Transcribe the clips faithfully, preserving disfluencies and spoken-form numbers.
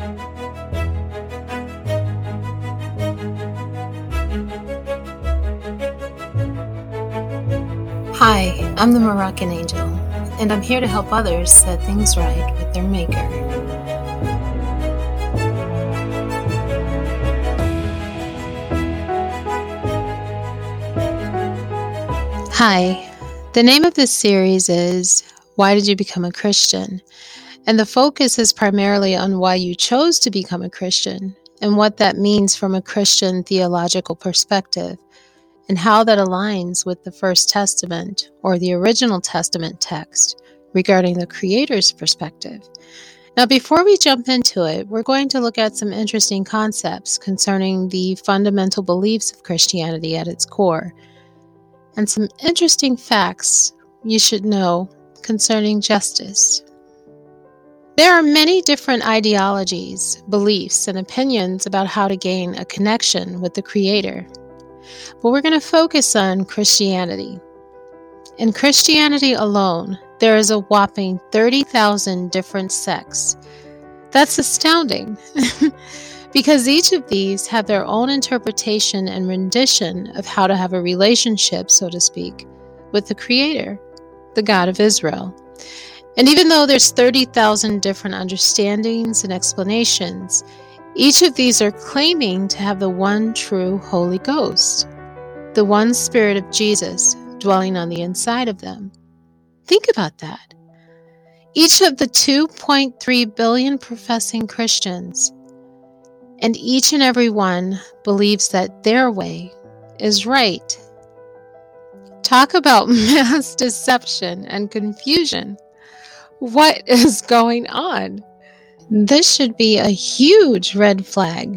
Hi, I'm the Moroccan Angel, and I'm here to help others set things right with their Maker. Hi, the name of this series is Why Did You Become a Christian? And the focus is primarily on why you chose to become a Christian and what that means from a Christian theological perspective, and how that aligns with the First Testament or the original Testament text regarding the Creator's perspective. Now, before we jump into it, we're going to look at some interesting concepts concerning the fundamental beliefs of Christianity at its core, and some interesting facts you should know concerning justice. There are many different ideologies, beliefs, and opinions about how to gain a connection with the Creator. But we're going to focus on Christianity. In Christianity alone, there is a whopping thirty thousand different sects. That's astounding, because each of these have their own interpretation and rendition of how to have a relationship, so to speak, with the Creator, the God of Israel. And even though there's thirty thousand different understandings and explanations, each of these are claiming to have the one true Holy Ghost, the one Spirit of Jesus dwelling on the inside of them. Think about that. Each of the two point three billion professing Christians, and each and every one believes that their way is right. Talk about mass deception and confusion. What is going on? This should be a huge red flag.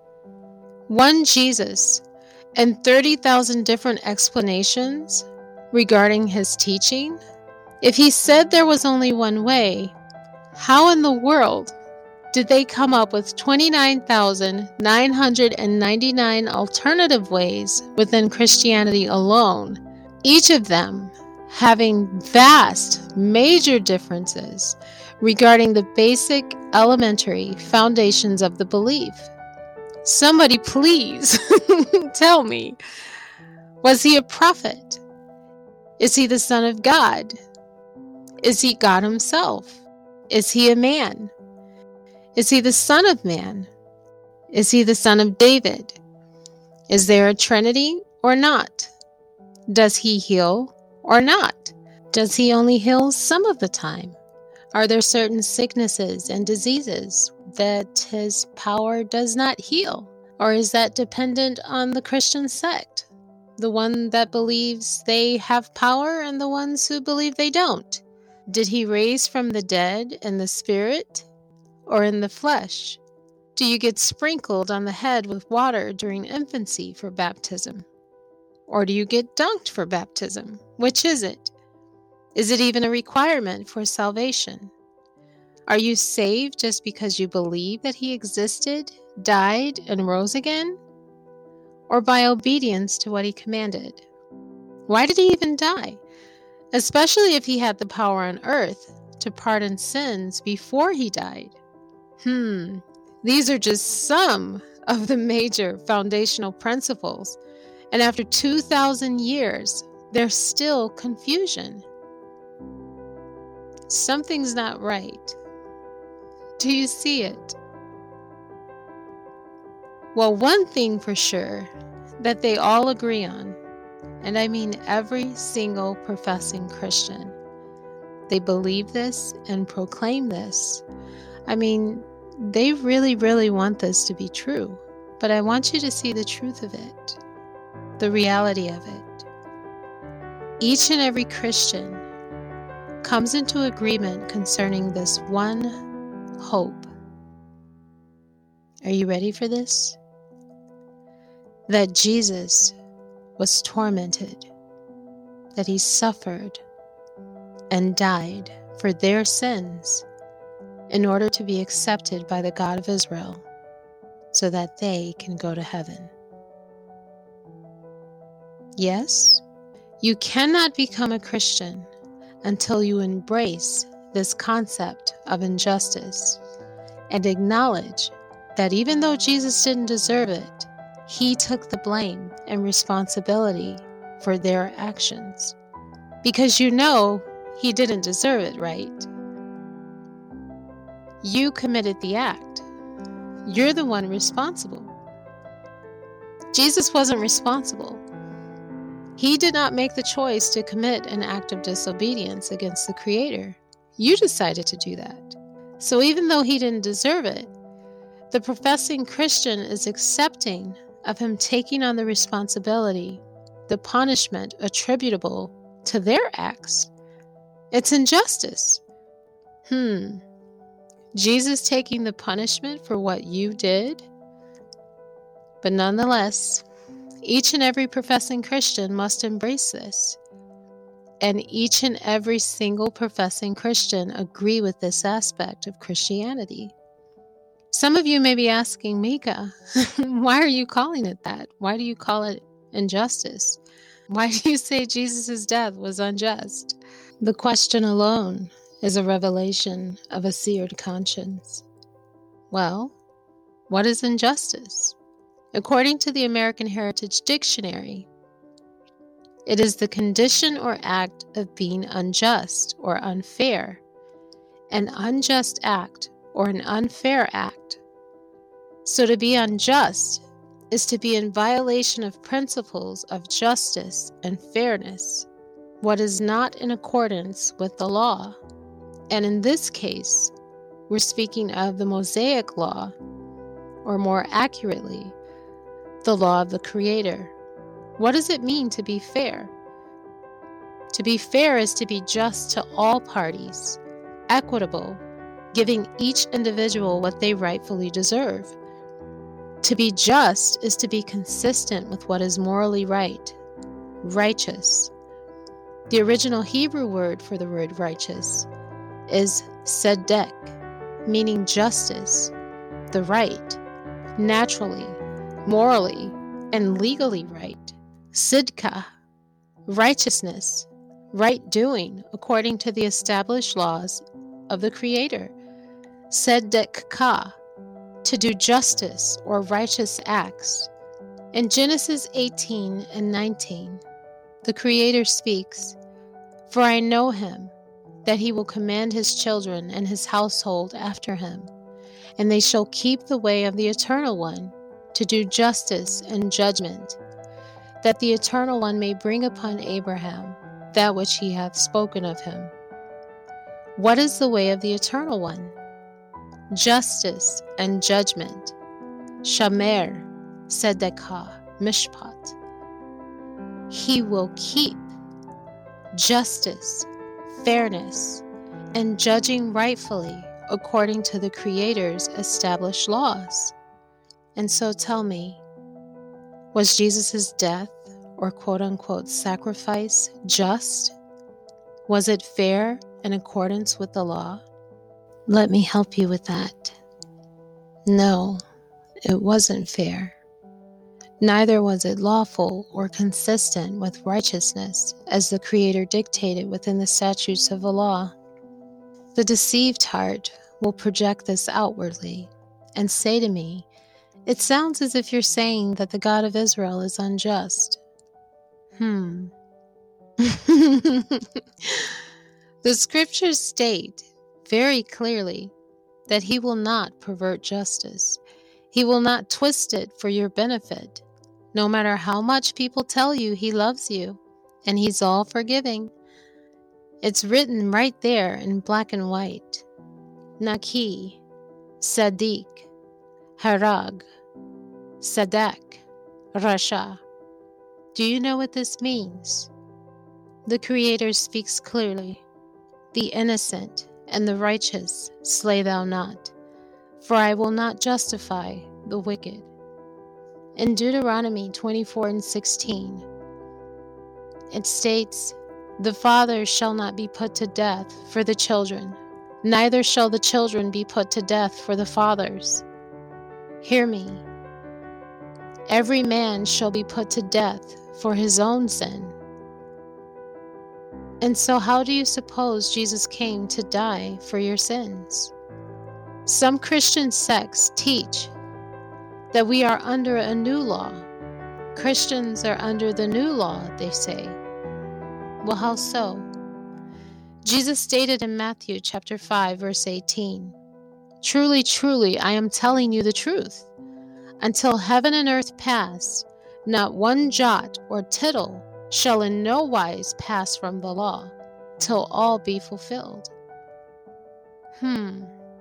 One Jesus and thirty thousand different explanations regarding his teaching? If he said there was only one way, how in the world did they come up with twenty-nine thousand nine hundred ninety-nine alternative ways within Christianity alone, each of them having vast, major differences regarding the basic, elementary foundations of the belief? Somebody please tell me, was he a prophet? Is he the Son of God? Is he God himself? Is he a man? Is he the Son of Man? Is he the Son of David? Is there a Trinity or not? Does he heal or not? Does he only heal some of the time? Are there certain sicknesses and diseases that his power does not heal? Or is that dependent on the Christian sect? The one that believes they have power and the ones who believe they don't? Did he raise from the dead in the spirit or in the flesh? Do you get sprinkled on the head with water during infancy for baptism? Or do you get dunked for baptism? Which is it? Is it even a requirement for salvation? Are you saved just because you believe that he existed, died, and rose again? Or by obedience to what he commanded? Why did he even die? Especially if he had the power on earth to pardon sins before he died. Hmm, these are just some of the major foundational principles. And after two thousand years, there's still confusion. Something's not right. Do you see it? Well, one thing for sure that they all agree on, and I mean every single professing Christian, they believe this and proclaim this. I mean, they really, really want this to be true, but I want you to see the truth of it, the reality of it. Each and every Christian comes into agreement concerning this one hope. Are you ready for this? That Jesus was tormented, that he suffered and died for their sins in order to be accepted by the God of Israel, so that they can go to heaven. Yes, you cannot become a Christian until you embrace this concept of injustice. and acknowledge that even though Jesus didn't deserve it, he took the blame and responsibility for their actions. Because you know he didn't deserve it, right? You committed the act. You're the one responsible. Jesus wasn't responsible. He did not make the choice to commit an act of disobedience against the Creator. You decided to do that. So even though he didn't deserve it, the professing Christian is accepting of him taking on the responsibility, the punishment attributable to their acts. It's injustice. Hmm. Jesus taking the punishment for what you did? But nonetheless, each and every professing Christian must embrace this. And each and every single professing Christian agree with this aspect of Christianity. Some of you may be asking, Mika, why are you calling it that? Why do you call it injustice? Why do you say Jesus' death was unjust? The question alone is a revelation of a seared conscience. Well, what is injustice? According to the American Heritage Dictionary, it is the condition or act of being unjust or unfair. An unjust act or an unfair act. So to be unjust is to be in violation of principles of justice and fairness, what is not in accordance with the law. And in this case, we're speaking of the Mosaic law, or more accurately, the law of the Creator. What does it mean to be fair? To be fair is to be just to all parties, equitable, giving each individual what they rightfully deserve. To be just is to be consistent with what is morally right, righteous. The original Hebrew word for the word righteous is tzedek, meaning justice, the right, naturally, morally, and legally right. Sidka, righteousness, right doing according to the established laws of the Creator. Tzedekah, to do justice or righteous acts. In Genesis eighteen and nineteen, the Creator speaks, "For I know him, that he will command his children and his household after him, and they shall keep the way of the Eternal One, to do justice and judgment, that the Eternal One may bring upon Abraham that which he hath spoken of him." What is the way of the Eternal One? Justice and judgment. Shamer, Tzedekah, Mishpat. He will keep justice, fairness, and judging rightfully according to the Creator's established laws. And so tell me, was Jesus' death or quote-unquote sacrifice just? Was it fair in accordance with the law? Let me help you with that. No, it wasn't fair. Neither was it lawful or consistent with righteousness, as the Creator dictated within the statutes of the law. The deceived heart will project this outwardly and say to me, "It sounds as if you're saying that the God of Israel is unjust." Hmm. The scriptures state very clearly that he will not pervert justice. He will not twist it for your benefit, no matter how much people tell you he loves you and he's all forgiving. It's written right there in black and white. Naki, Sadiq, Harag, Sadak, Rasha. Do you know what this means? The Creator speaks clearly. The innocent and the righteous slay thou not, for I will not justify the wicked. In Deuteronomy twenty-four and sixteen, it states, "The father shall not be put to death for the children, neither shall the children be put to death for the fathers." Hear me. Every man shall be put to death for his own sin. And so how do you suppose Jesus came to die for your sins? Some Christian sects teach that we are under a new law. Christians are under the new law, they say. Well, how so? Jesus stated in Matthew chapter five, verse eighteen, "Truly, truly, I am telling you the truth. Until heaven and earth pass, not one jot or tittle shall in no wise pass from the law, till all be fulfilled." Hmm.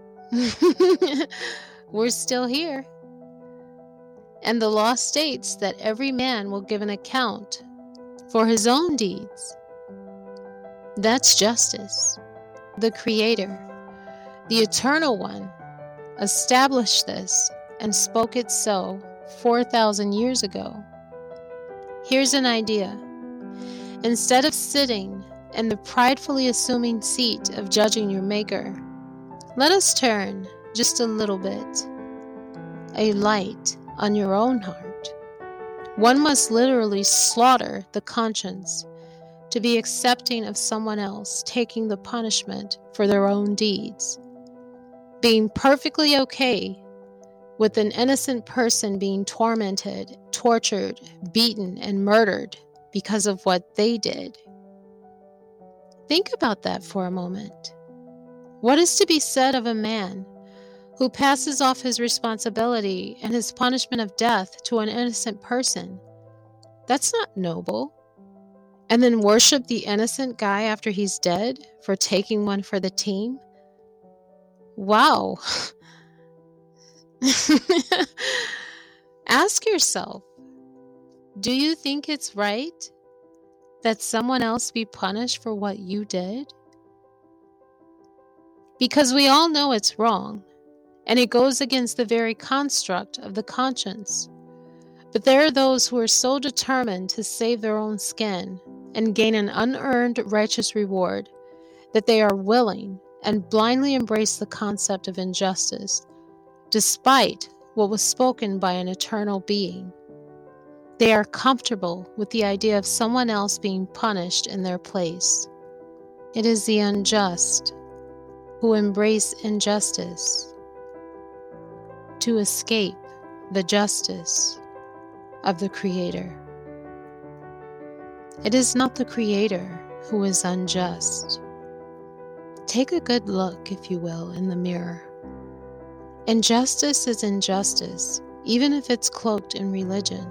We're still here. And the law states that every man will give an account for his own deeds. That's justice. The Creator, the Eternal One, established this and spoke it so four thousand years ago. Here's an idea. Instead of sitting in the pridefully assuming seat of judging your Maker, let us turn just a little bit, a light on your own heart. One must literally slaughter the conscience to be accepting of someone else taking the punishment for their own deeds, being perfectly okay with an innocent person being tormented, tortured, beaten, and murdered because of what they did. Think about that for a moment. What is to be said of a man who passes off his responsibility and his punishment of death to an innocent person? That's not noble. And then worship the innocent guy after he's dead for taking one for the team? Wow. Ask yourself, do you think it's right that someone else be punished for what you did? Because we all know it's wrong, and it goes against the very construct of the conscience. But there are those who are so determined to save their own skin and gain an unearned righteous reward that they are willing and blindly embrace the concept of injustice, despite what was spoken by an eternal being. They are comfortable with the idea of someone else being punished in their place. It is the unjust who embrace injustice to escape the justice of the Creator. It is not the Creator who is unjust. Take a good look, if you will, in the mirror. Injustice is injustice, even if it's cloaked in religion.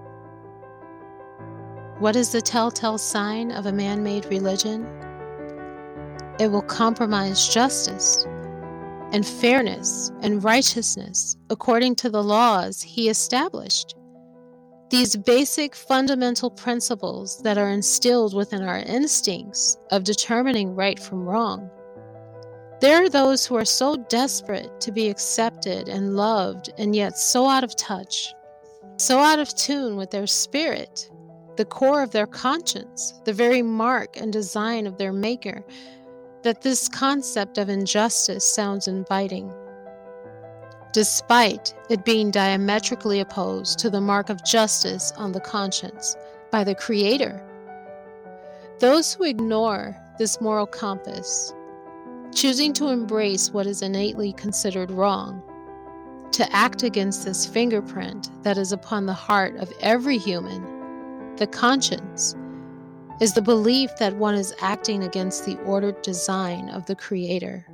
What is the telltale sign of a man-made religion? It will compromise justice and fairness and righteousness according to the laws he established. These basic fundamental principles that are instilled within our instincts of determining right from wrong. There are those who are so desperate to be accepted and loved, and yet so out of touch, so out of tune with their spirit, the core of their conscience, the very mark and design of their Maker, that this concept of injustice sounds inviting, despite it being diametrically opposed to the mark of justice on the conscience by the Creator. Those who ignore this moral compass, choosing to embrace what is innately considered wrong, to act against this fingerprint that is upon the heart of every human, the conscience, is the belief that one is acting against the ordered design of the Creator.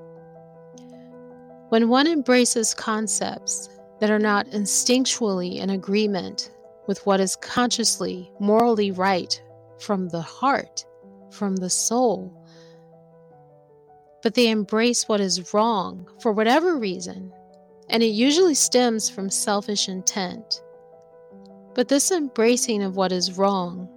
When one embraces concepts that are not instinctually in agreement with what is consciously, morally right from the heart, from the soul, but they embrace what is wrong for whatever reason, and it usually stems from selfish intent. But this embracing of what is wrong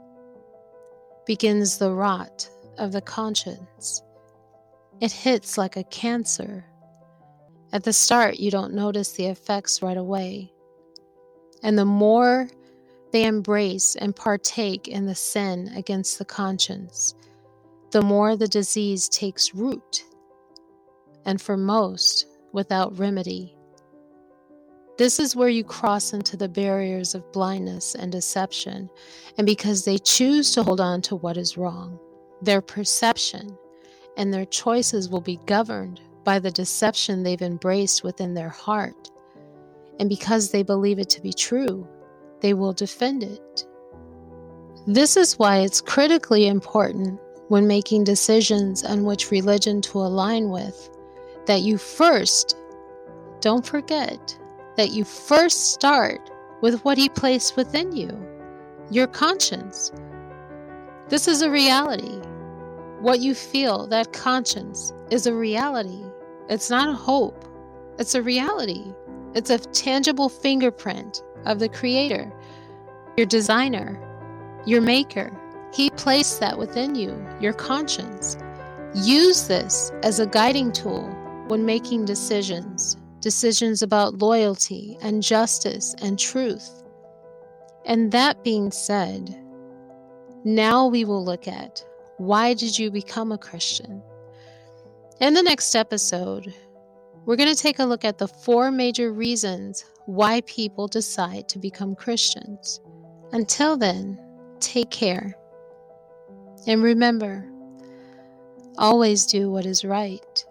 begins the rot of the conscience. It hits like a cancer. At the start, you don't notice the effects right away. And the more they embrace and partake in the sin against the conscience, the more the disease takes root, and for most, without remedy. This is where you cross into the barriers of blindness and deception, and because they choose to hold on to what is wrong, their perception and their choices will be governed by the deception they've embraced within their heart. And because they believe it to be true, they will defend it. This is why it's critically important when making decisions on which religion to align with, that you first, don't forget, that you first start with what He placed within you, your conscience. This is a reality. What you feel, that conscience, is a reality. It's not a hope. It's a reality. It's a tangible fingerprint of the Creator, your designer, your maker. He placed that within you, your conscience. Use this as a guiding tool when making decisions, decisions about loyalty and justice and truth. And that being said, now we will look at, why did you become a Christian? In the next episode, we're going to take a look at the four major reasons why people decide to become Christians. Until then, take care. And remember, always do what is right.